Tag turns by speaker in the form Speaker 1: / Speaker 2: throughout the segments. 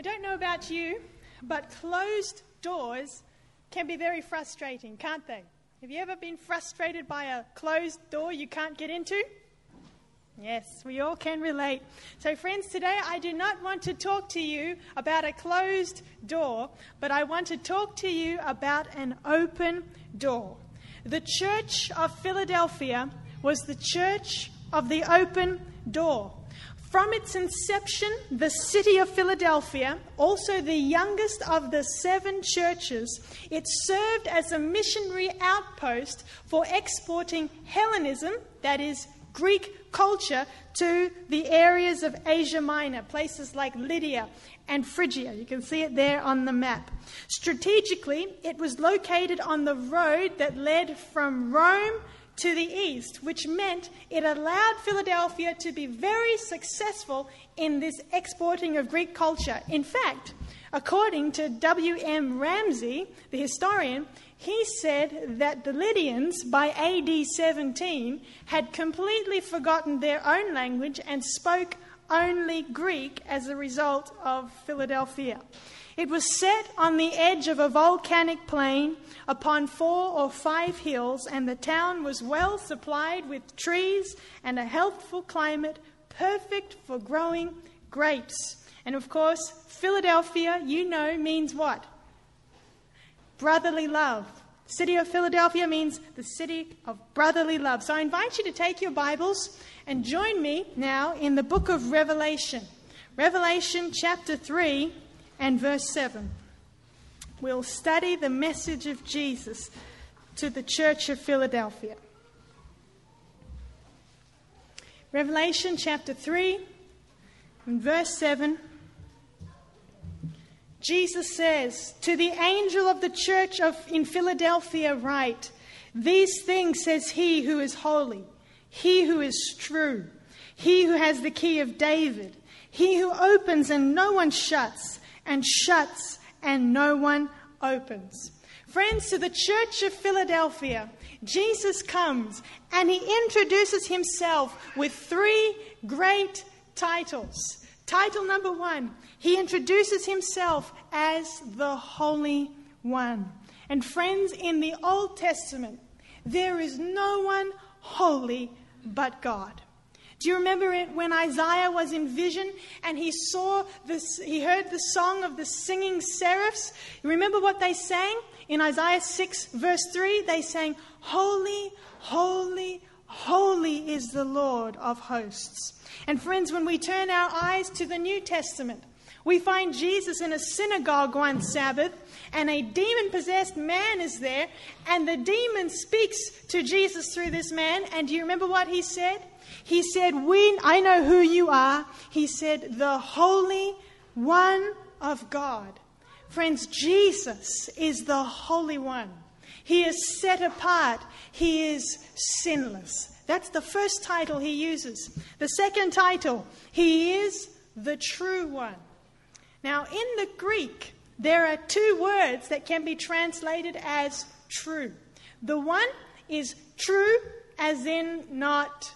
Speaker 1: I don't know about you, but closed doors can be very frustrating, can't they? Have you ever been frustrated by a closed door you can't get into? Yes, we all can relate. So friends, today I do not want to talk to you about a closed door, but I want to talk to you about an open door. The Church of Philadelphia was the church of the open door. From its inception, the city of Philadelphia, also the youngest of the 7 churches, it served as a missionary outpost for exporting Hellenism, that is, Greek culture, to the areas of Asia Minor, places like Lydia and Phrygia. You can see it there on the map. Strategically, it was located on the road that led from Rome to the east, which meant it allowed Philadelphia to be very successful in this exporting of Greek culture. In fact, according to W.M. Ramsey, the historian, he said that the Lydians, by AD 17, had completely forgotten their own language and spoke only Greek as a result of Philadelphia. It was set on the edge of a volcanic plain upon 4 or 5 hills, and the town was well supplied with trees and a healthful climate, perfect for growing grapes. And of course, Philadelphia, you know, means what? Brotherly love. The city of Philadelphia means the city of brotherly love. So I invite you to take your Bibles and join me now in the book of Revelation. Revelation chapter 3 and verse 7. We'll study the message of Jesus to the church of Philadelphia. Revelation chapter 3 and verse 7. Jesus says, "To the angel of the church in Philadelphia write, these things says he who is holy, he who is true, he who has the key of David, he who opens and no one shuts, and shuts and no one opens." Friends, to the church of Philadelphia, Jesus comes and he introduces himself with 3 great titles. Title number 1, he introduces himself as the Holy One. And friends, in the Old Testament, there is no one holy but God. Do you remember it when Isaiah was in vision and he saw this? He heard the song of the singing seraphs. You remember what they sang? In Isaiah 6 verse 3, they sang, "Holy, holy, holy is the Lord of hosts." And friends, when we turn our eyes to the New Testament, we find Jesus in a synagogue one Sabbath, and a demon-possessed man is there, and the demon speaks to Jesus through this man. And do you remember what he said? He said, I know who you are. He said, the Holy One of God. Friends, Jesus is the Holy One. He is set apart. He is sinless. That's the first title he uses. The second title, he is the True One. Now, in the Greek, there are 2 words that can be translated as true. The one is true, as in not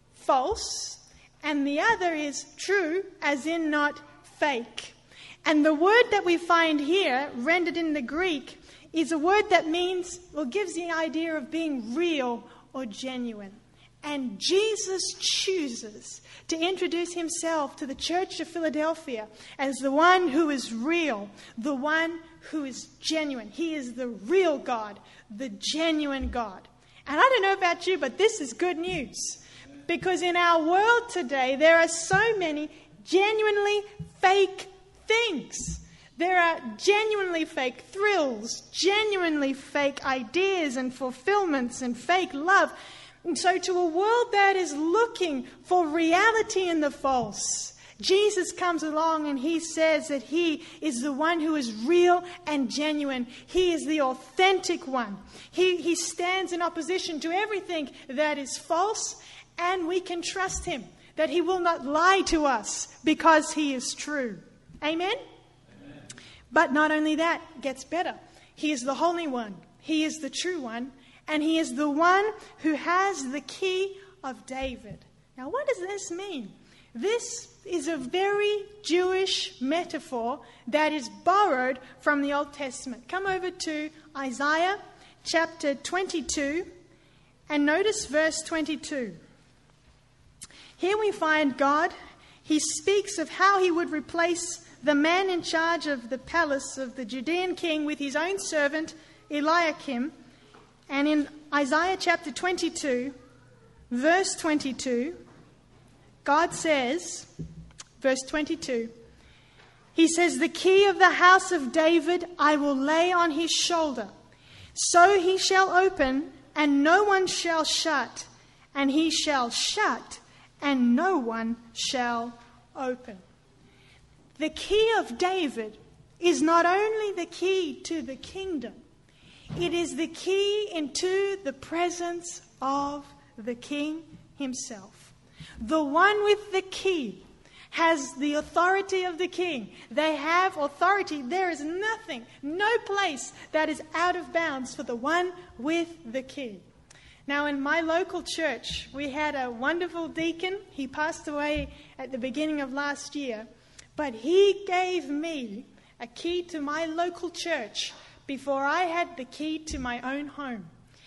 Speaker 1: false, and the other is true, as in not fake. And the word that we find here, rendered in the Greek, is a word that means, or gives the idea of being real or genuine. And Jesus chooses to introduce himself to the church of Philadelphia as the one who is real, the one who is genuine. He is the real God, the genuine God. And I don't know about you, but this is good news. Because in our world today, there are so many genuinely fake things. There are genuinely fake thrills, genuinely fake ideas and fulfillments and fake love. And so to a world that is looking for reality in the false, Jesus comes along and he says that he is the one who is real and genuine. He is the authentic one. He stands in opposition to everything that is false, and we can trust him that he will not lie to us because he is true. Amen? Amen. But not only that, it gets better. He is the Holy One. He is the True One. And he is the one who has the key of David. Now, what does this mean? This is a very Jewish metaphor that is borrowed from the Old Testament. Come over to Isaiah chapter 22 and notice verse 22. Here we find God. He speaks of how he would replace the man in charge of the palace of the Judean king with his own servant Eliakim. And in Isaiah chapter 22, verse 22, God says, verse 22, he says, "The key of the house of David I will lay on his shoulder. So he shall open, and no one shall shut, and he shall shut, and no one shall open." The key of David is not only the key to the kingdom, it is the key into the presence of the king himself. The one with the key has the authority of the king. They have authority. There is nothing, no place that is out of bounds for the one with the key. Now, in my local church, we had a wonderful deacon. He passed away at the beginning of last year. But he gave me a key to my local church before I had the key to my own home.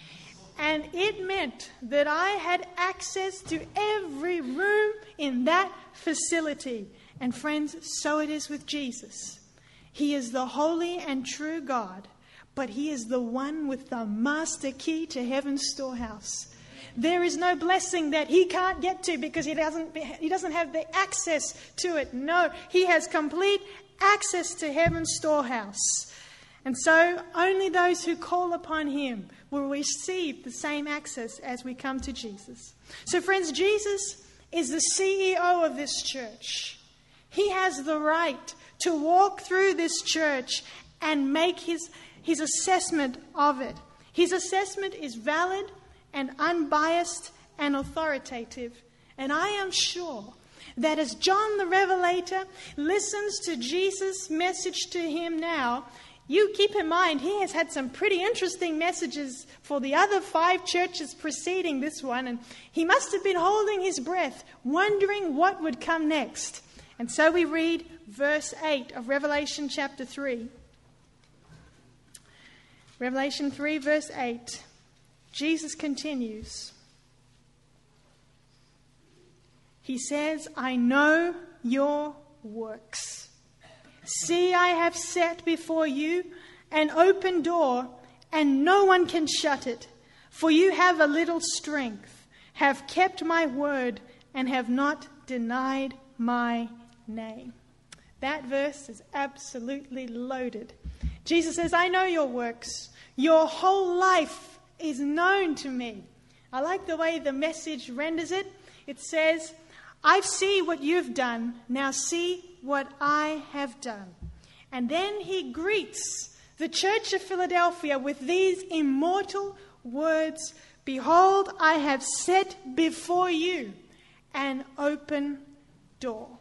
Speaker 1: And it meant that I had access to every room in that facility. And friends, so it is with Jesus. He is the holy and true God, but he is the one with the master key to heaven's storehouse. There is no blessing that he can't get to because he doesn't have the access to it. No, he has complete access to heaven's storehouse. And so only those who call upon him will receive the same access as we come to Jesus. So friends, Jesus is the CEO of this church. He has the right to walk through this church and make his assessment of it. His assessment is valid and unbiased and authoritative. And I am sure that as John the Revelator listens to Jesus' message to him now, you keep in mind he has had some pretty interesting messages for the other 5 churches preceding this one, and he must have been holding his breath, wondering what would come next. And so we read verse 8 of Revelation chapter 3. Revelation 3 verse 8. Jesus continues. He says, "I know your works. See, I have set before you an open door, and no one can shut it. For you have a little strength, have kept my word, and have not denied my name." That verse is absolutely loaded. Jesus says, "I know your works. Your whole life is known to me." I like the way the Message renders it. It says, "I see what you've done. Now see what I have done." And then he greets the church of Philadelphia with these immortal words, "Behold, I have set before you an open door."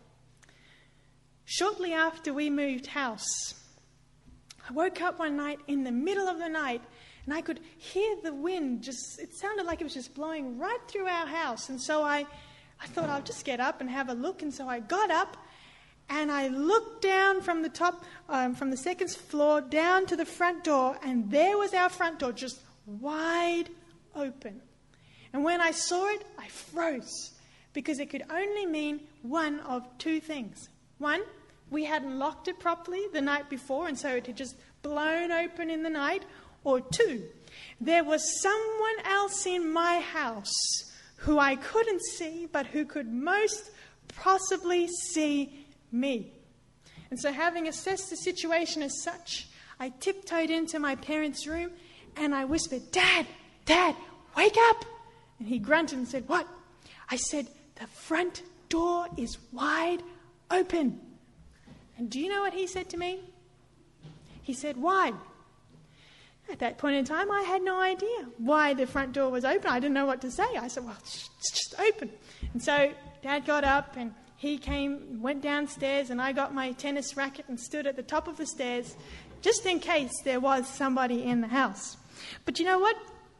Speaker 1: Shortly after we moved house, I woke up one night in the middle of the night, and I could hear the wind it sounded like it was just blowing right through our house. And so I thought I'll just get up and have a look. And so I got up and I looked down from the top, from the second floor down to the front door. And there was our front door just wide open. And when I saw it, I froze because it could only mean one of 2 things. One, we hadn't locked it properly the night before, and so it had just blown open in the night. Or 2, there was someone else in my house who I couldn't see, but who could most possibly see me. And so, having assessed the situation as such, I tiptoed into my parents' room and I whispered, "Dad, wake up!" And he grunted and said, "What?" I said, "The front door is wide open." And do you know what he said to me? He said, "Why?" At that point in time, I had no idea why the front door was open. I didn't know what to say. I said, "Well, it's just open." And so Dad got up and he went downstairs, and I got my tennis racket and stood at the top of the stairs just in case there was somebody in the house. But you know what?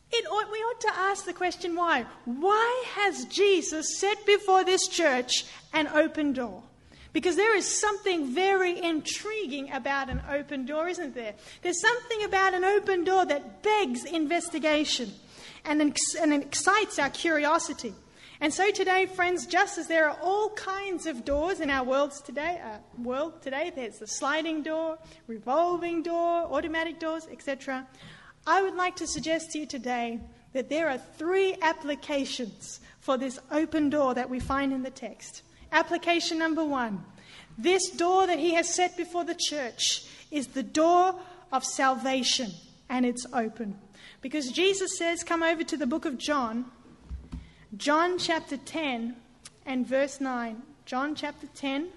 Speaker 1: We ought to ask the question why. Why has Jesus set before this church an open door? Because there is something very intriguing about an open door, isn't there? There's something about an open door that begs investigation and excites our curiosity. And so today, friends, just as there are all kinds of doors in our world today, there's the sliding door, revolving door, automatic doors, etc. I would like to suggest to you today that there are 3 applications for this open door that we find in the text. Application number 1. This door that he has set before the church is the door of salvation, and it's open. Because Jesus says, come over to the book of John chapter 10 and verse 9. John chapter 10,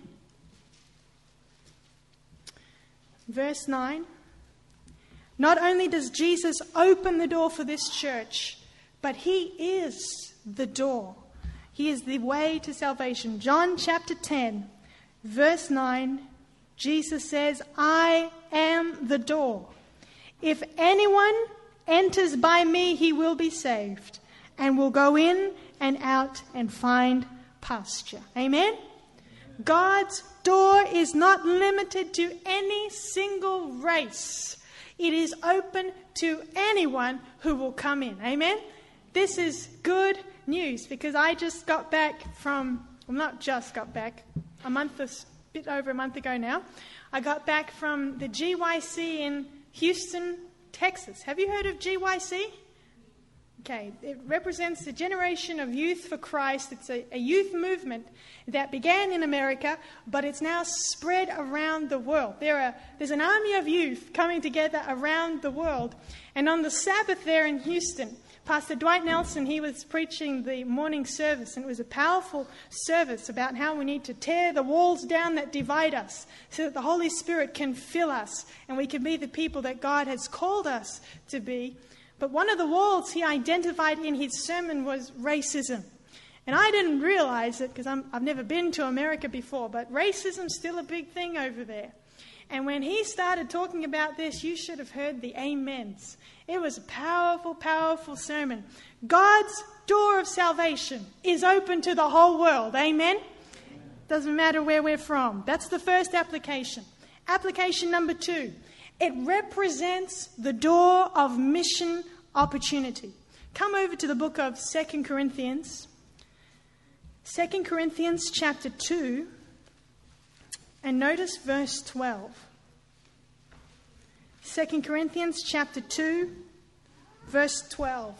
Speaker 1: verse 9. Not only does Jesus open the door for this church, but he is the door. He is the way to salvation. John chapter 10, verse 9, Jesus says, I am the door. If anyone enters by me, he will be saved, and will go in and out and find pasture. Amen? God's door is not limited to any single race. It is open to anyone who will come in. Amen? This is good news, because I just got back from, well, not just got back, a bit over a month ago now. I got back from the GYC in Houston, Texas. Have you heard of GYC? Okay, it represents the Generation of Youth for Christ. It's a youth movement that began in America, but it's now spread around the world. There's an army of youth coming together around the world. And on the Sabbath there in Houston, Pastor Dwight Nelson, he was preaching the morning service, and it was a powerful service about how we need to tear the walls down that divide us so that the Holy Spirit can fill us and we can be the people that God has called us to be. But one of the walls he identified in his sermon was racism. And I didn't realize it because I've never been to America before, but racism's still a big thing over there. And when he started talking about this, you should have heard the amens. It was a powerful, powerful sermon. God's door of salvation is open to the whole world. Amen? Doesn't matter where we're from. That's the first application. Application number 2. It represents the door of mission opportunity. Come over to the book of 2 Corinthians. 2 Corinthians chapter 2. And notice verse 12. 2 Corinthians chapter 2, verse 12.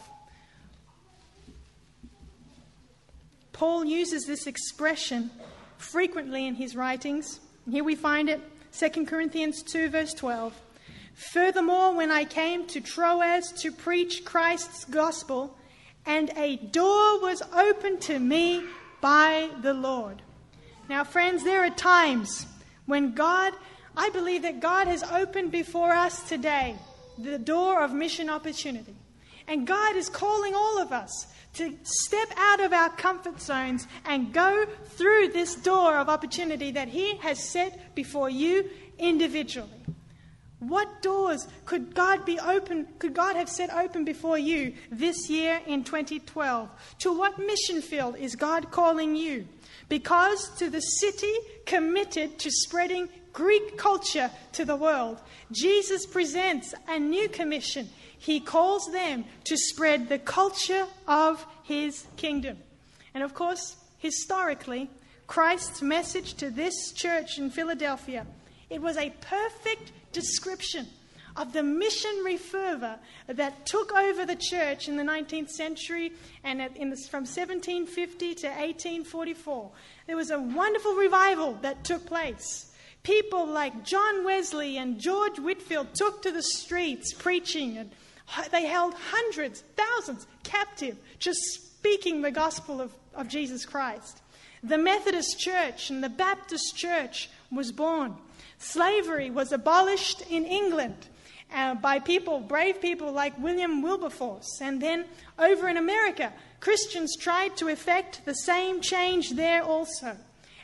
Speaker 1: Paul uses this expression frequently in his writings. Here we find it, 2 Corinthians 2, verse 12. Furthermore, when I came to Troas to preach Christ's gospel, and a door was opened to me by the Lord. Now, friends, there are times when I believe that God has opened before us today the door of mission opportunity. And God is calling all of us to step out of our comfort zones and go through this door of opportunity that he has set before you individually. What doors could God have set open before you this year in 2012? To what mission field is God calling you? Because to the city committed to spreading Greek culture to the world, Jesus presents a new commission. He calls them to spread the culture of his kingdom. And of course, historically, Christ's message to this church in Philadelphia, it was a perfect description of the missionary fervor that took over the church in the 19th century and from 1750 to 1844. There was a wonderful revival that took place. People like John Wesley and George Whitefield took to the streets preaching, and they held hundreds, thousands captive, just speaking the gospel of Jesus Christ. The Methodist Church and the Baptist Church was born. Slavery was abolished in England by brave people like William Wilberforce. And then over in America, Christians tried to effect the same change there also.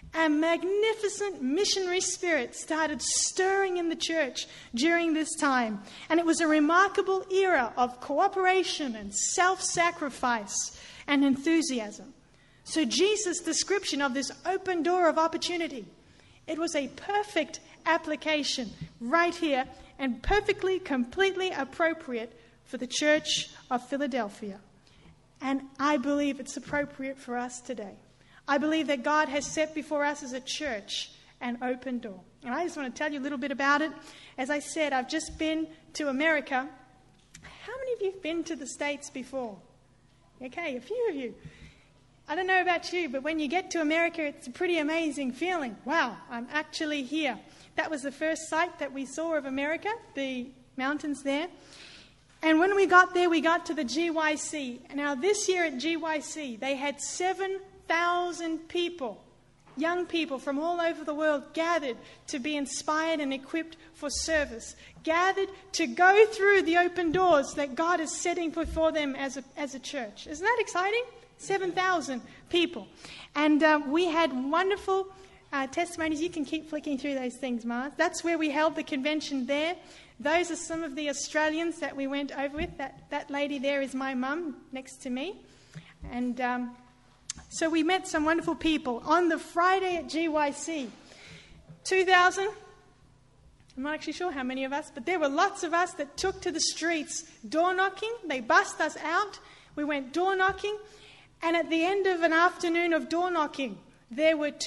Speaker 1: A magnificent missionary spirit started stirring in the church during this time. And it was a remarkable era of cooperation and self-sacrifice and enthusiasm. So Jesus' description of this open door of opportunity, it was a perfect application right here and perfectly, completely appropriate for the church of Philadelphia. And I believe it's appropriate for us today. I believe that God has set before us as a church an open door. And I just want to tell you a little bit about it. As I said, I've just been to America. How many of you have been to the States before? Okay, a few of you. I don't know about you, but when you get to America, it's a pretty amazing feeling. Wow, I'm actually here. That was the first sight that we saw of America, the mountains there. And when we got there, we got to the GYC. Now, this year at GYC, they had 7,000 people, young people from all over the world, gathered to be inspired and equipped for service, gathered to go through the open doors that God is setting before them as a church. Isn't that exciting? 7,000 people. And we had wonderful testimonies. You can keep flicking through those things, Mars. That's where we held the convention there. Those are some of the Australians that we went over with. That lady there is my mum next to me. And so we met some wonderful people on the Friday at GYC. 2,000. I'm not actually sure how many of us, but there were lots of us that took to the streets door knocking. They bussed us out. We went door knocking. And at the end of an afternoon of door knocking, there were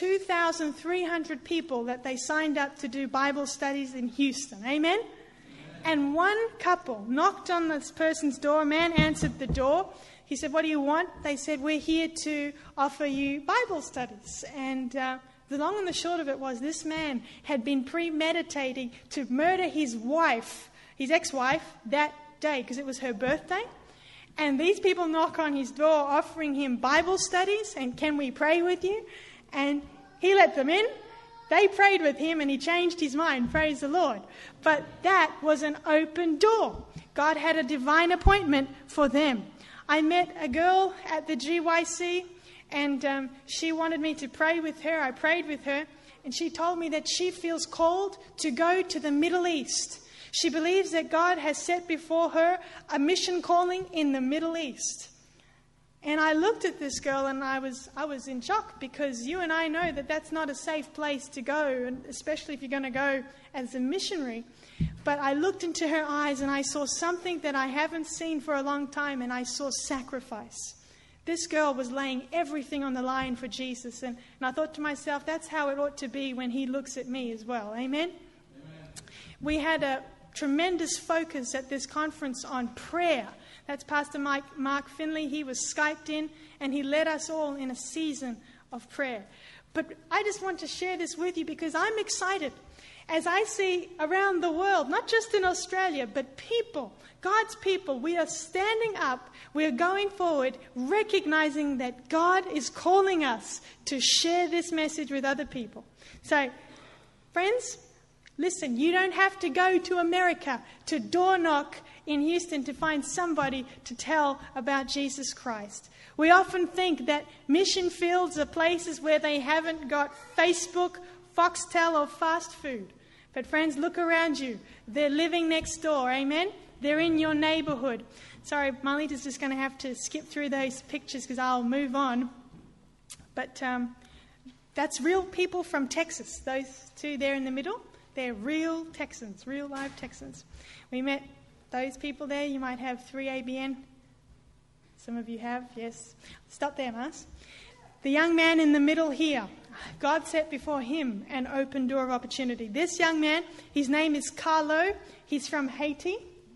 Speaker 1: 2,300 people that they signed up to do Bible studies in Houston. Amen? And one couple knocked on this person's door. A man answered the door. He said, "What do you want?" They said, "We're here to offer you Bible studies." And the long and the short of it was this man had been premeditating to murder his wife, his ex-wife, that day because it was her birthday. And these people knock on his door offering him Bible studies and "Can we pray with you?" And he let them in. They prayed with him and he changed his mind. Praise the Lord. But that was an open door. God had a divine appointment for them. I met a girl at the GYC and she wanted me to pray with her. I prayed with her and she told me that she feels called to go to the Middle East. She believes that God has set before her a mission calling in the Middle East. And I looked at this girl and I was in shock because you and I know that that's not a safe place to go, and especially if you're going to go as a missionary. But I looked into her eyes and I saw something that I haven't seen for a long time, and I saw sacrifice. This girl was laying everything on the line for Jesus. And I thought to myself, that's how it ought to be when he looks at me as well. Amen? Amen. We had a tremendous focus at this conference on prayer. That's Pastor Mark Finley. He was Skyped in and he led us all in a season of prayer. But I just want to share this with you because I'm excited as I see around the world, not just in Australia, but people, God's people, we are standing up, we are going forward, recognizing that God is calling us to share this message with other people. So, friends, listen, you don't have to go to America to door knock in Houston to find somebody to tell about Jesus Christ. We often think that mission fields are places where they haven't got Facebook, Foxtel, or fast food. But friends, look around you. They're living next door, amen? They're in your neighborhood. Sorry, Marlita's just going to have to skip through those pictures because I'll move on. But that's real people from Texas, those two there in the middle. They're real Texans, real live Texans. We met those people there. You might have 3 ABN. Some of you have, yes. Stop there, Mars. The young man in the middle here, God set before him an open door of opportunity. This young man, his name is Carlo. He's from Haiti.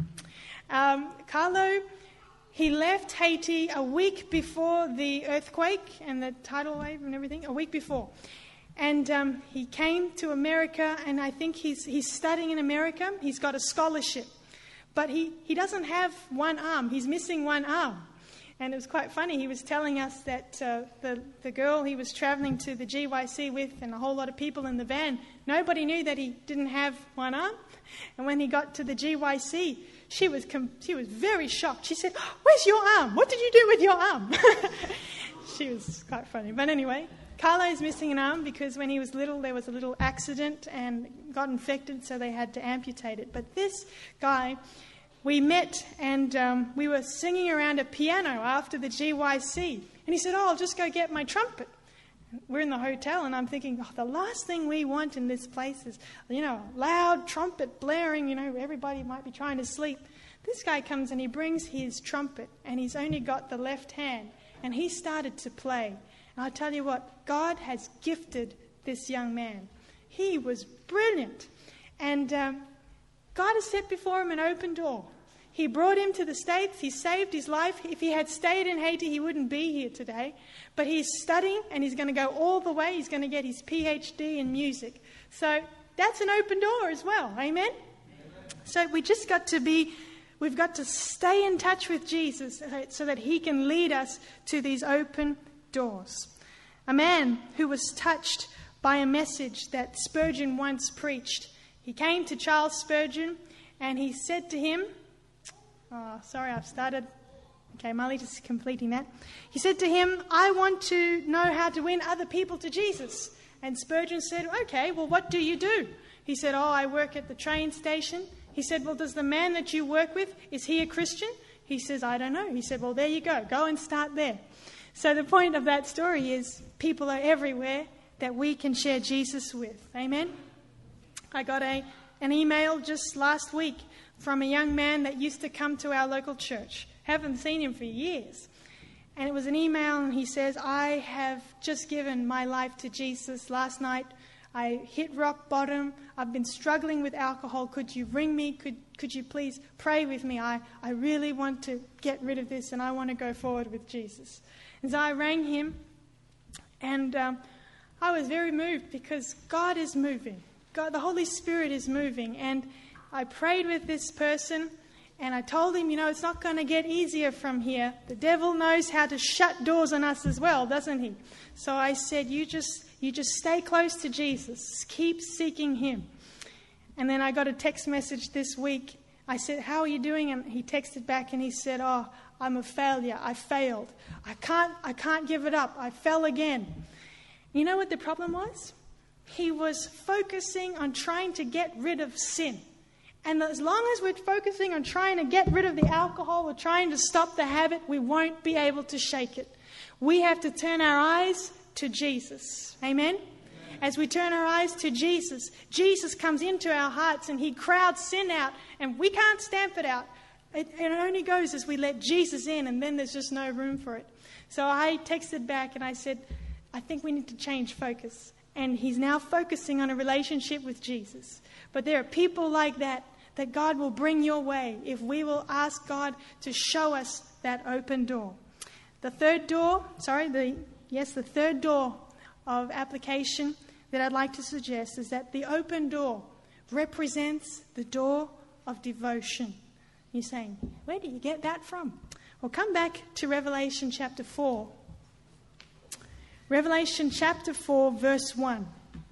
Speaker 1: Carlo, he left Haiti a week before the earthquake and the tidal wave and everything, a week before. And he came to America, and I think he's studying in America. He's got a scholarship. But he doesn't have one arm. He's missing one arm. And it was quite funny. He was telling us that the girl he was traveling to the GYC with and a whole lot of people in the van, nobody knew that he didn't have one arm. And when he got to the GYC, she was very shocked. She said, "Where's your arm? What did you do with your arm?" She was quite funny. But anyway, Carlo's missing an arm because when he was little there was a little accident and got infected, so they had to amputate it. But this guy, we met and we were singing around a piano after the GYC. And he said, I'll just go get my trumpet. We're in the hotel and I'm thinking, the last thing we want in this place is, loud trumpet blaring, everybody might be trying to sleep. This guy comes and he brings his trumpet and he's only got the left hand and he started to play. And I tell you what, God has gifted this young man. He was brilliant. And God has set before him an open door. He brought him to the States. He saved his life. If he had stayed in Haiti, he wouldn't be here today. But he's studying and he's going to go all the way. He's going to get his PhD in music. So that's an open door as well. Amen? So we've got to stay in touch with Jesus so that he can lead us to these open doors. A man who was touched by a message that Spurgeon once preached. He came to Charles Spurgeon and he said to him, Marley just completing that. He said to him, I want to know how to win other people to Jesus. And Spurgeon said, okay, well, what do you do? He said, I work at the train station. He said, well, does the man that you work with, is he a Christian? He says, I don't know. He said, well, there you go. Go and start there. So the point of that story is people are everywhere that we can share Jesus with. Amen? I got an email just last week from a young man that used to come to our local church. Haven't seen him for years. And it was an email and he says, I have just given my life to Jesus. Last night I hit rock bottom. I've been struggling with alcohol. Could you ring me? Could you please pray with me? I really want to get rid of this and I want to go forward with Jesus. And so I rang him and I was very moved because God is moving. God, the Holy Spirit is moving. And I prayed with this person and I told him, it's not going to get easier from here. The devil knows how to shut doors on us as well, doesn't he? So I said, you just stay close to Jesus. Keep seeking him. And then I got a text message this week. I said, how are you doing? And he texted back and he said, I'm a failure. I failed. I can't give it up. I fell again. You know what the problem was? He was focusing on trying to get rid of sin. And as long as we're focusing on trying to get rid of the alcohol or trying to stop the habit, we won't be able to shake it. We have to turn our eyes to Jesus. Amen? As we turn our eyes to Jesus, Jesus comes into our hearts and he crowds sin out and we can't stamp it out. It only goes as we let Jesus in and then there's just no room for it. So I texted back and I said, I think we need to change focus. And he's now focusing on a relationship with Jesus. But there are people like that God will bring your way if we will ask God to show us that open door. The third door of application that I'd like to suggest is that the open door represents the door of devotion. You're saying, where do you get that from? Well, come back to Revelation chapter 4. Revelation chapter 4, verse 1.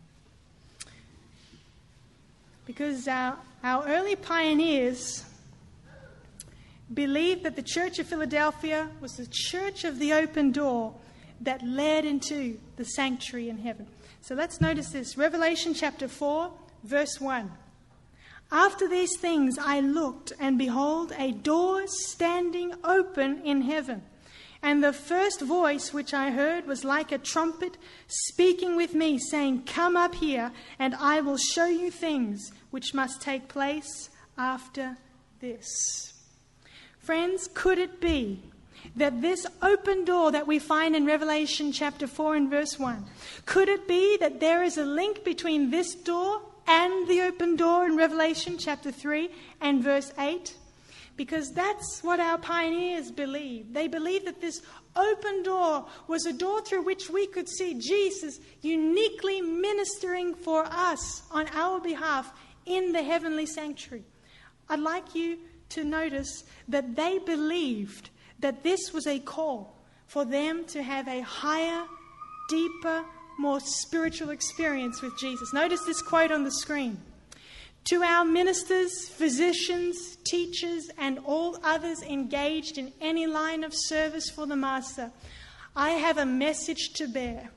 Speaker 1: Because our early pioneers believed that the Church of Philadelphia was the church of the open door that led into the sanctuary in heaven. So let's notice this. Revelation chapter 4, verse 1. After these things I looked, and behold, a door standing open in heaven. And the first voice which I heard was like a trumpet speaking with me, saying, Come up here, and I will show you things which must take place after this. Friends, could it be that this open door that we find in Revelation chapter 4 and verse 1, could it be that there is a link between this door and the open door in Revelation chapter 3 and verse 8? Because that's what our pioneers believed. They believed that this open door was a door through which we could see Jesus uniquely ministering for us on our behalf in the heavenly sanctuary. I'd like you to notice that they believed that this was a call for them to have a higher, deeper, more spiritual experience with Jesus. Notice this quote on the screen. To our ministers, physicians, teachers, and all others engaged in any line of service for the Master, I have a message to bear.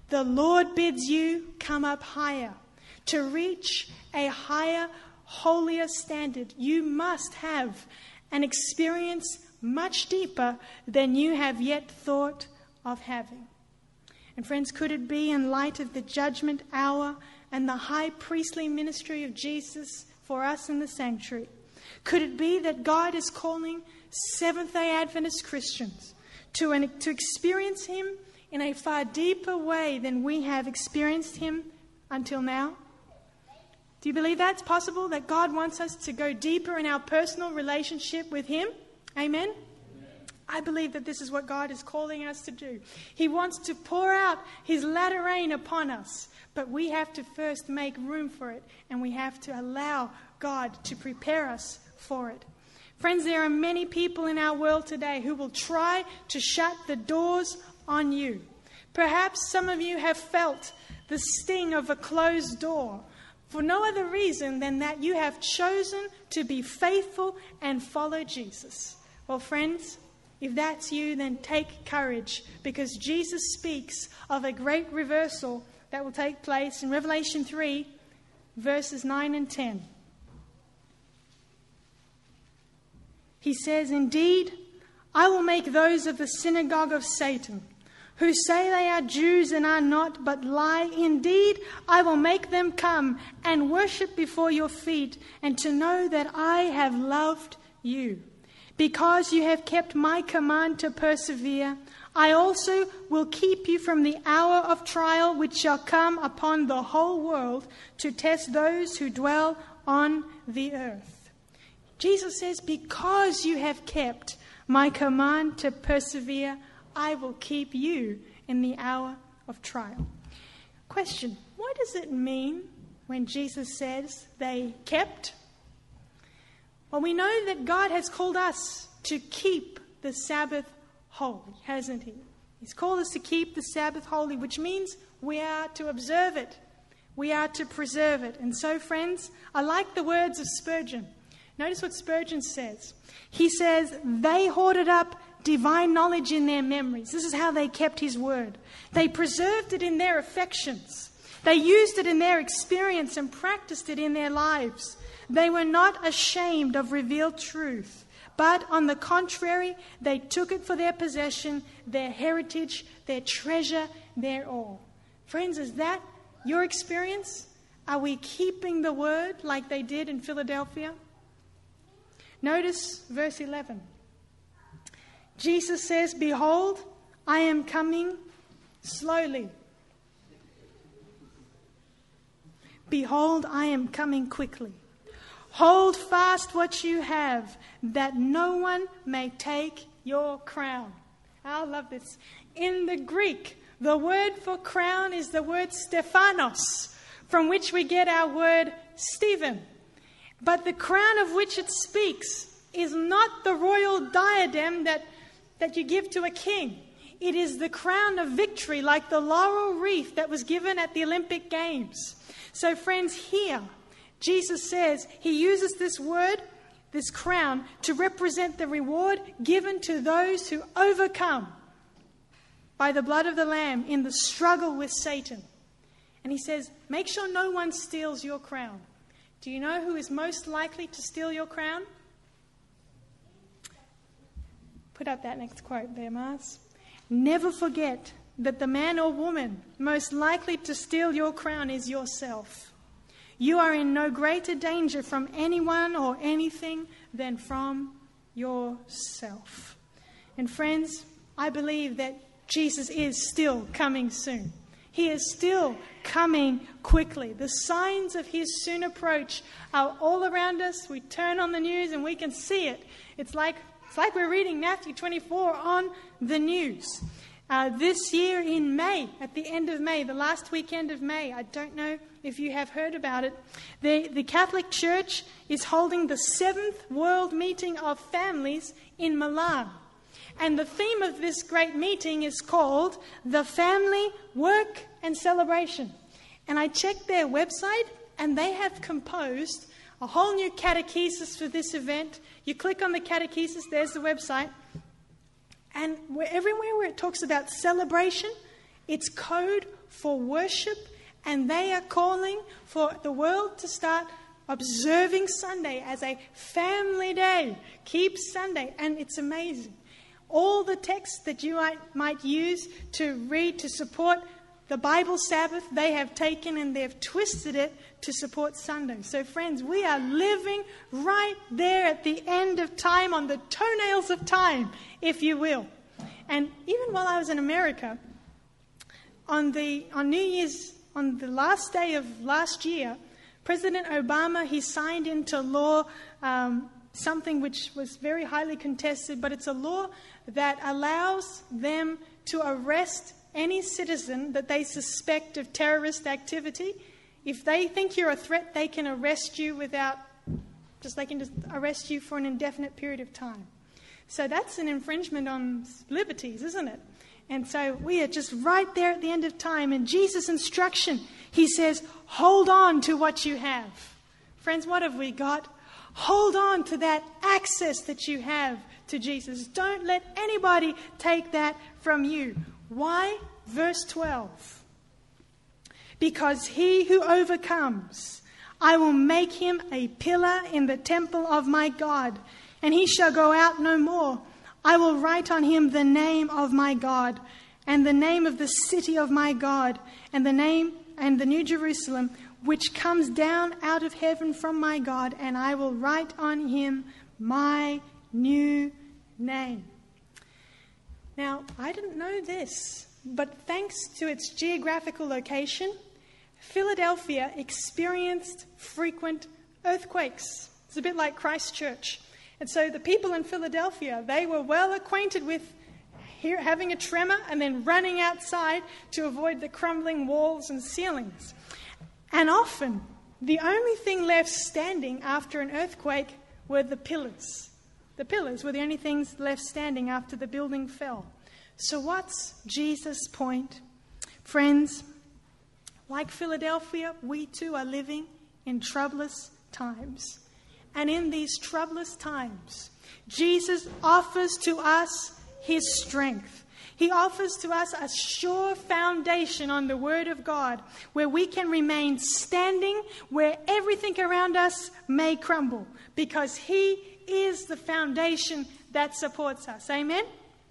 Speaker 1: The Lord bids you come up higher. To reach a higher, holier standard, you must have an experience much deeper than you have yet thought of having. And friends, could it be in light of the judgment hour and the high priestly ministry of Jesus for us in the sanctuary, could it be that God is calling Seventh-day Adventist Christians to experience Him in a far deeper way than we have experienced Him until now? Do you believe that's possible? That God wants us to go deeper in our personal relationship with Him? Amen? I believe that this is what God is calling us to do. He wants to pour out His latter rain upon us. But we have to first make room for it. And we have to allow God to prepare us for it. Friends, there are many people in our world today who will try to shut the doors on you. Perhaps some of you have felt the sting of a closed door for no other reason than that you have chosen to be faithful and follow Jesus. Well, friends, if that's you, then take courage, because Jesus speaks of a great reversal that will take place in Revelation 3, verses 9 and 10. He says, "Indeed, I will make those of the synagogue of Satan, who say they are Jews and are not, but lie. Indeed, I will make them come and worship before your feet, and to know that I have loved you. Because you have kept my command to persevere, I also will keep you from the hour of trial which shall come upon the whole world to test those who dwell on the earth." Jesus says, because you have kept my command to persevere, I will keep you in the hour of trial. Question, what does it mean when Jesus says they kept? Well, we know that God has called us to keep the Sabbath holy, hasn't He? He's called us to keep the Sabbath holy, which means we are to observe it. We are to preserve it. And so, friends, I like the words of Spurgeon. Notice what Spurgeon says. He says, they hoarded up divine knowledge in their memories. This is how they kept His word. They preserved it in their affections. They used it in their experience and practiced it in their lives. They were not ashamed of revealed truth, but on the contrary, they took it for their possession, their heritage, their treasure, their all. Friends, is that your experience? Are we keeping the word like they did in Philadelphia? Notice verse 11. Jesus says, "Behold, I am coming slowly. Behold, I am coming quickly. Hold fast what you have, that no one may take your crown." I love this. In the Greek, the word for crown is the word Stephanos, from which we get our word Stephen. But the crown of which it speaks is not the royal diadem that you give to a king. It is the crown of victory, like the laurel wreath that was given at the Olympic Games. So friends, here, Jesus says He uses this word, this crown, to represent the reward given to those who overcome by the blood of the Lamb in the struggle with Satan. And He says, make sure no one steals your crown. Do you know who is most likely to steal your crown? Put up that next quote there, Mars. Never forget that the man or woman most likely to steal your crown is yourself. You are in no greater danger from anyone or anything than from yourself. And friends, I believe that Jesus is still coming soon. He is still coming quickly. The signs of His soon approach are all around us. We turn on the news and we can see it. It's like we're reading Matthew 24 on the news. This year in May, at the end of May, the last weekend of May, I don't know if you have heard about it, the Catholic Church is holding the 7th World Meeting of Families in Milan. And the theme of this great meeting is called The Family, Work and Celebration. And I checked their website and they have composed a whole new catechesis for this event. You click on the catechesis, there's the website. And everywhere where it talks about celebration, It's code for worship, and they are calling for the world to start observing Sunday as a family day. Keep Sunday, and it's amazing. All the texts that you might use to read to support the Bible Sabbath, they have taken and they've twisted it to support Sunday. So friends, we are living right there at the end of time, on the toenails of time, if you will. And even while I was in America, on New Year's, on the last day of last year, President Obama, he signed into law something which was very highly contested, but it's a law that allows them to arrest any citizen that they suspect of terrorist activity. If they think you're a threat, they can arrest you they can just arrest you for an indefinite period of time. So that's an infringement on liberties, isn't it? And so we are just right there at the end of time. And Jesus' instruction, he says, hold on to what you have. Friends, what have we got? Hold on to that access that you have to Jesus. Don't let anybody take that from you. Why? Verse 12. Because he who overcomes, I will make him a pillar in the temple of my God, and he shall go out no more. I will write on him the name of my God, and the name of the city of my God, and the name and the New Jerusalem, which comes down out of heaven from my God, and I will write on him my new name. Now, I didn't know this, but thanks to its geographical location, Philadelphia experienced frequent earthquakes. It's a bit like Christchurch. And so the people in Philadelphia, they were well acquainted with having a tremor and then running outside to avoid the crumbling walls and ceilings. And often, the only thing left standing after an earthquake were the pillars. The pillars were the only things left standing after the building fell. So what's Jesus' point? Friends, like Philadelphia, we too are living in troublous times. And in these troublous times, Jesus offers to us his strength. He offers to us a sure foundation on the Word of God, where we can remain standing where everything around us may crumble, because he is the foundation that supports us. Amen?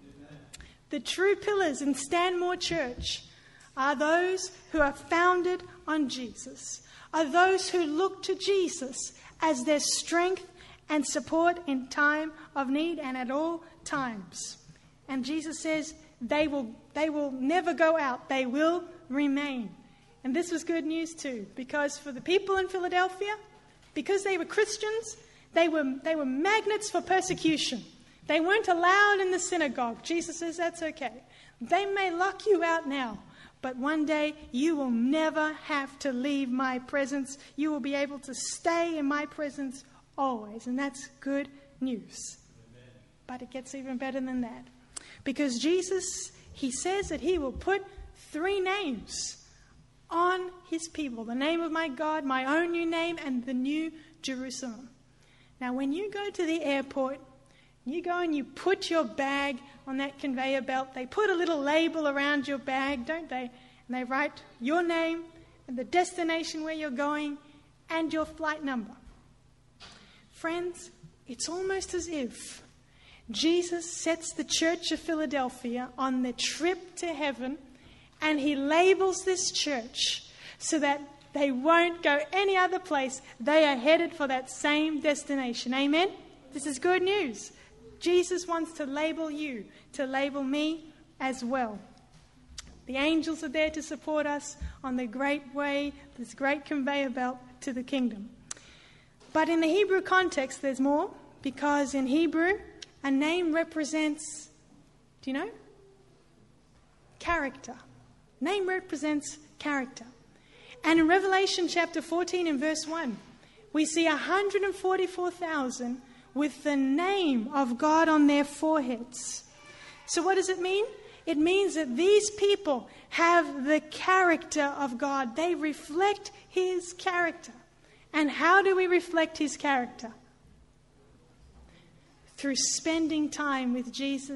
Speaker 1: The true pillars in Stanmore Church are those who are founded on Jesus, are those who look to Jesus as their strength and support in time of need and at all times. And Jesus says they will never go out, they will remain. And this was good news too, because for the people in Philadelphia, because they were Christians, they were magnets for persecution. They weren't allowed in the synagogue. Jesus says that's okay. They may lock you out now, but one day you will never have to leave my presence. You will be able to stay in my presence always. And that's good news. Amen. But it gets even better than that. Because Jesus, he says that he will put 3 names on his people. The name of my God, my own new name, and the New Jerusalem. Now, when you go to the airport, you go and you put your bag on that conveyor belt. They put a little label around your bag, don't they? And they write your name and the destination where you're going and your flight number. Friends, it's almost as if Jesus sets the Church of Philadelphia on the trip to heaven, and he labels this church so that they won't go any other place. They are headed for that same destination. Amen? This is good news. Jesus wants to label you, to label me as well. The angels are there to support us on the great way, this great conveyor belt to the kingdom. But in the Hebrew context, there's more, because in Hebrew, a name represents, do you know? Character. Name represents character. And in Revelation chapter 14 and verse 1, we see 144,000 with the name of God on their foreheads. So what does it mean? It means that these people have the character of God. They reflect his character. And how do we reflect his character? Through spending time with Jesus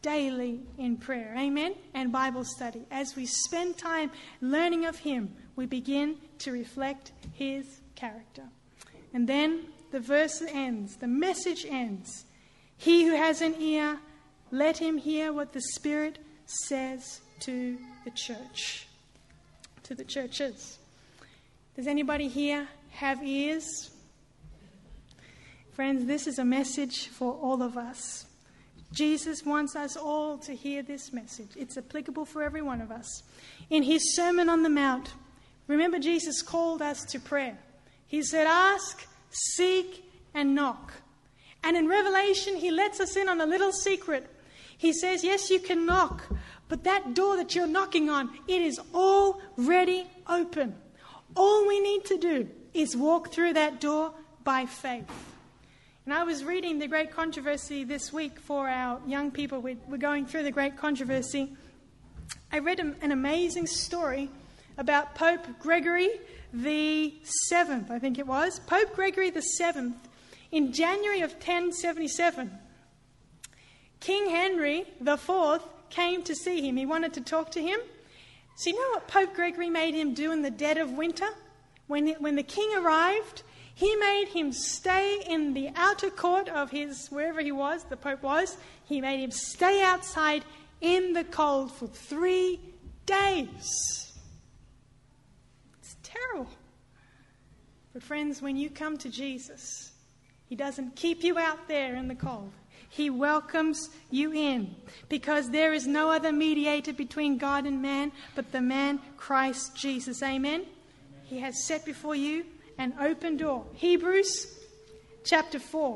Speaker 1: daily in prayer. Amen? And Bible study. As we spend time learning of him, we begin to reflect his character. And then the verse ends, the message ends. He who has an ear, let him hear what the Spirit says to the church. To the churches. Does anybody here have ears? Friends, this is a message for all of us. Jesus wants us all to hear this message. It's applicable for every one of us. In his Sermon on the Mount, remember Jesus called us to prayer. He said, ask, seek, and knock. And in Revelation, he lets us in on a little secret. He says, yes, you can knock, but that door that you're knocking on, it is already open. All we need to do is walk through that door by faith. And I was reading the Great Controversy this week for our young people. We're going through the Great Controversy. I read an amazing story about Pope Gregory the 7th, I think it was. Pope Gregory the 7th, in January of 1077, King Henry the 4th came to see him. He wanted to talk to him. So you know what Pope Gregory made him do in the dead of winter? When the king arrived, he made him stay in the outer court of his, wherever he was, the Pope was. He made him stay outside in the cold for 3 days. It's terrible. But friends, when you come to Jesus, he doesn't keep you out there in the cold. He welcomes you in, because there is no other mediator between God and man but the man Christ Jesus. Amen? He has set before you an open door. Hebrews chapter 4.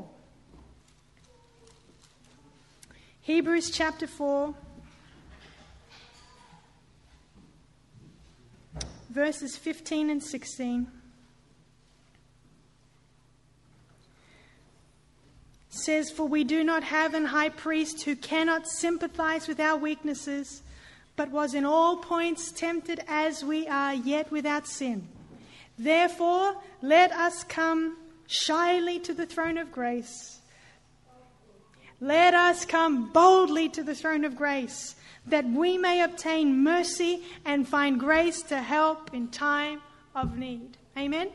Speaker 1: Hebrews chapter 4, verses 15 and 16. Says, for we do not have an high priest who cannot sympathize with our weaknesses, but was in all points tempted as we are, yet without sin. Therefore, let us come shyly to the throne of grace. Let us come boldly to the throne of grace, that we may obtain mercy and find grace to help in time of need. Amen?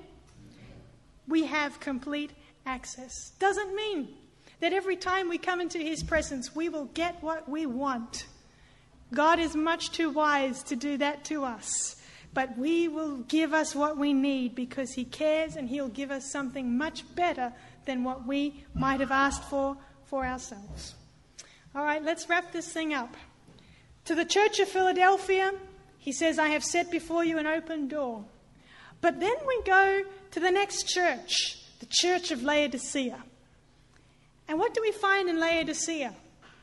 Speaker 1: We have complete access. Doesn't mean that every time we come into his presence, we will get what we want. God is much too wise to do that to us. But we will give us what we need because he cares, and he'll give us something much better than what we might have asked for ourselves. All right, let's wrap this thing up. To the church of Philadelphia, he says, I have set before you an open door. But then we go to the next church, the church of Laodicea. And what do we find in Laodicea?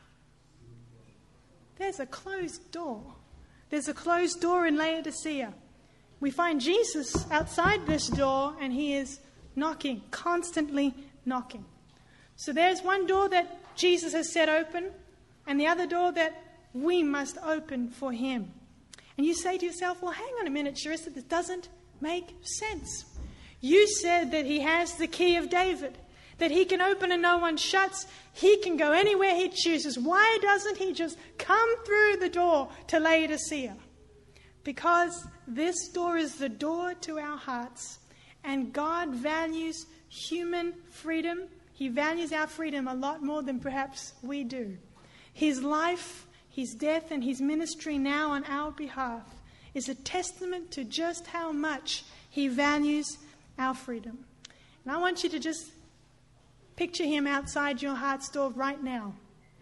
Speaker 1: There's a closed door. There's a closed door in Laodicea. We find Jesus outside this door, and he is knocking, constantly knocking. So there's one door that Jesus has set open, and the other door that we must open for him. And you say to yourself, well, hang on a minute, Charissa, this doesn't make sense. You said that he has the key of David, that he can open and no one shuts. He can go anywhere he chooses. Why doesn't he just come through the door to Laodicea? Because this door is the door to our hearts. And God values human freedom. He values our freedom a lot more than perhaps we do. His life, his death, and his ministry now on our behalf is a testament to just how much he values our freedom. And I want you to just picture him outside your heart's door right now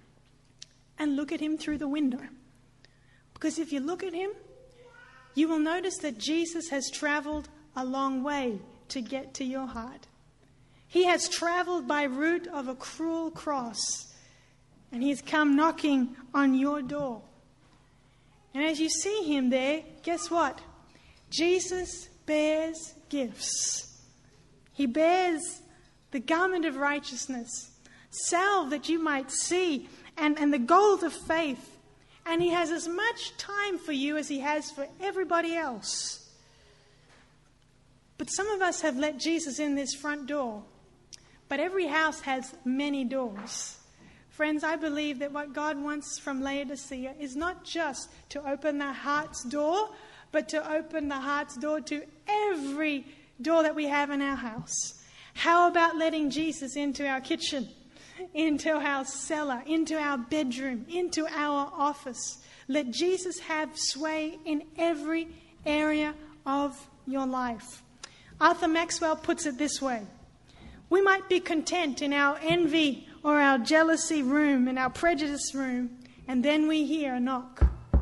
Speaker 1: and look at him through the window. Because if you look at him, you will notice that Jesus has traveled a long way to get to your heart. He has traveled by route of a cruel cross, and he has come knocking on your door. And as you see him there, guess what? Jesus bears gifts. He bears the garment of righteousness, salve that you might see, and the gold of faith. And he has as much time for you as he has for everybody else. But some of us have let Jesus in this front door. But every house has many doors. Friends, I believe that what God wants from Laodicea is not just to open the heart's door, but to open the heart's door to every door that we have in our house. How about letting Jesus into our kitchen, into our cellar, into our bedroom, into our office? Let Jesus have sway in every area of your life. Arthur Maxwell puts it this way: we might be content in our envy or our jealousy room, in our prejudice room, and then we hear a knock.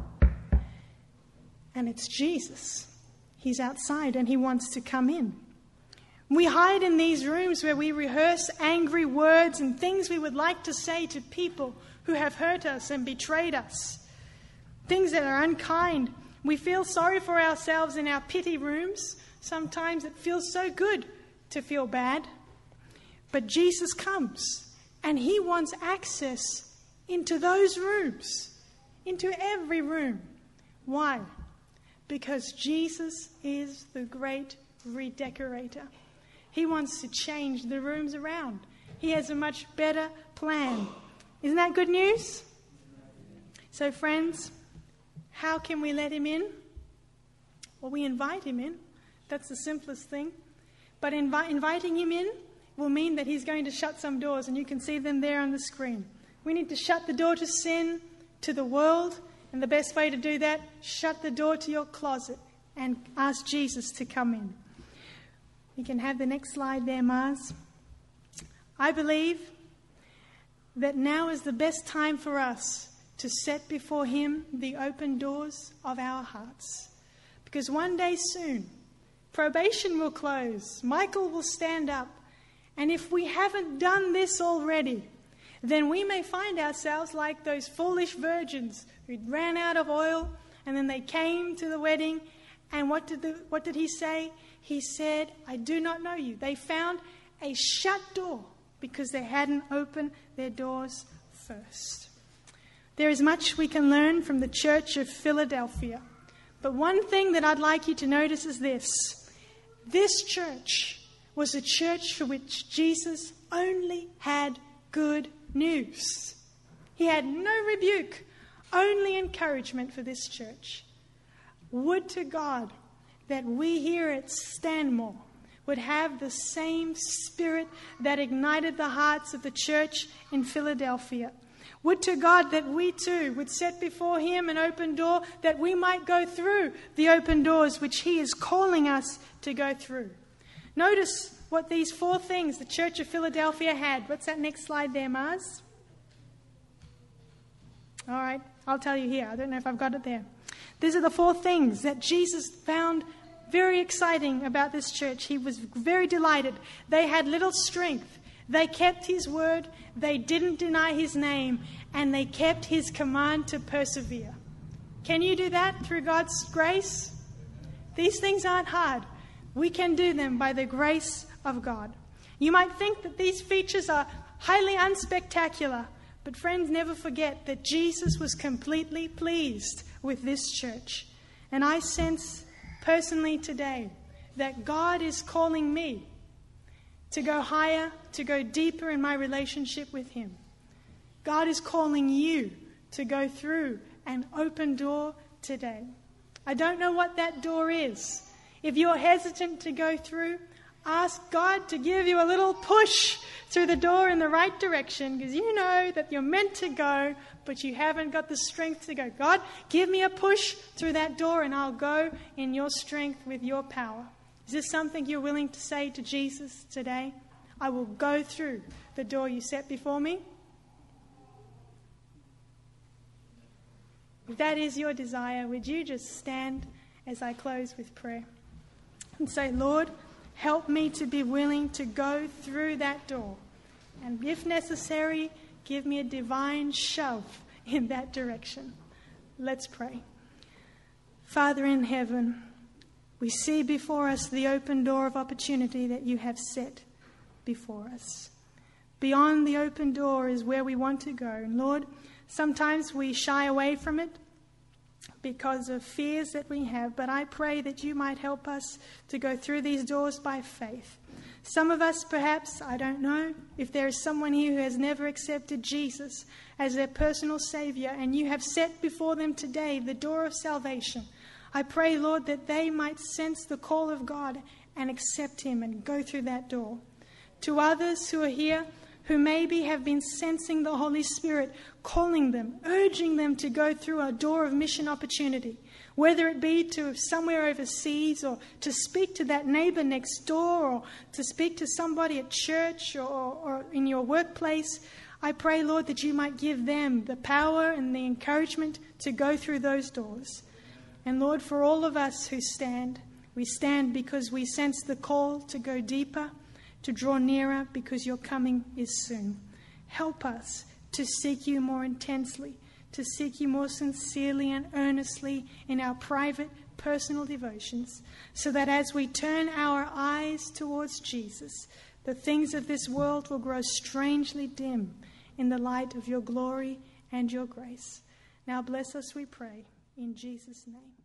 Speaker 1: And it's Jesus. He's outside and he wants to come in. We hide in these rooms where we rehearse angry words and things we would like to say to people who have hurt us and betrayed us. Things that are unkind. We feel sorry for ourselves in our pity rooms. Sometimes it feels so good to feel bad. But Jesus comes and he wants access into those rooms, into every room. Why? Because Jesus is the great redecorator. He wants to change the rooms around. He has a much better plan. Isn't that good news? So friends, how can we let him in? Well, we invite him in. That's the simplest thing. But inviting him in will mean that he's going to shut some doors, and you can see them there on the screen. We need to shut the door to sin, to the world, and the best way to do that, shut the door to your closet and ask Jesus to come in. You can have the next slide there, Mars. I believe that now is the best time for us to set before him the open doors of our hearts. Because one day soon, probation will close, Michael will stand up, and if we haven't done this already, then we may find ourselves like those foolish virgins who ran out of oil, and then they came to the wedding, and what did he say? He said, I do not know you. They found a shut door because they hadn't opened their doors first. There is much we can learn from the Church of Philadelphia. But one thing that I'd like you to notice is this. This church was a church for which Jesus only had good news. He had no rebuke, only encouragement for this church. Would to God that we here at Stanmore would have the same spirit that ignited the hearts of the church in Philadelphia. Would to God that we too would set before him an open door, that we might go through the open doors which he is calling us to go through. Notice what these 4 things the Church of Philadelphia had. What's that next slide there, Mars? All right, I'll tell you here. I don't know if I've got it there. These are the 4 things that Jesus found very exciting about this church. He was very delighted. They had little strength. They kept his word. They didn't deny his name. And they kept his command to persevere. Can you do that through God's grace? These things aren't hard. We can do them by the grace of God. You might think that these features are highly unspectacular, but friends, never forget that Jesus was completely pleased with this church. And I sense personally today that God is calling me to go higher, to go deeper in my relationship with him. God is calling you to go through an open door today. I don't know what that door is. If you're hesitant to go through, ask God to give you a little push through the door in the right direction, because you know that you're meant to go, but you haven't got the strength to go. God, give me a push through that door and I'll go in your strength with your power. Is this something you're willing to say to Jesus today? I will go through the door you set before me. If that is your desire, would you just stand as I close with prayer and say, Lord, help me to be willing to go through that door. And if necessary, give me a divine shove in that direction. Let's pray. Father in heaven, we see before us the open door of opportunity that you have set before us. Beyond the open door is where we want to go. And Lord, sometimes we shy away from it because of fears that we have, but I pray that you might help us to go through these doors by faith. Some of us, perhaps, I don't know, if there is someone here who has never accepted Jesus as their personal Saviour, and you have set before them today the door of salvation, I pray, Lord, that they might sense the call of God and accept Him and go through that door. To others who are here, who maybe have been sensing the Holy Spirit calling them, urging them to go through a door of mission opportunity, whether it be to somewhere overseas or to speak to that neighbor next door or to speak to somebody at church or in your workplace, I pray, Lord, that you might give them the power and the encouragement to go through those doors. And Lord, for all of us who stand, we stand because we sense the call to go deeper, to draw nearer, because your coming is soon. Help us to seek you more intensely, to seek you more sincerely and earnestly in our private, personal devotions, so that as we turn our eyes towards Jesus, the things of this world will grow strangely dim in the light of your glory and your grace. Now bless us, we pray, in Jesus' name.